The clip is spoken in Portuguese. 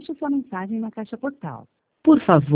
Deixe sua mensagem na caixa postal. Por favor,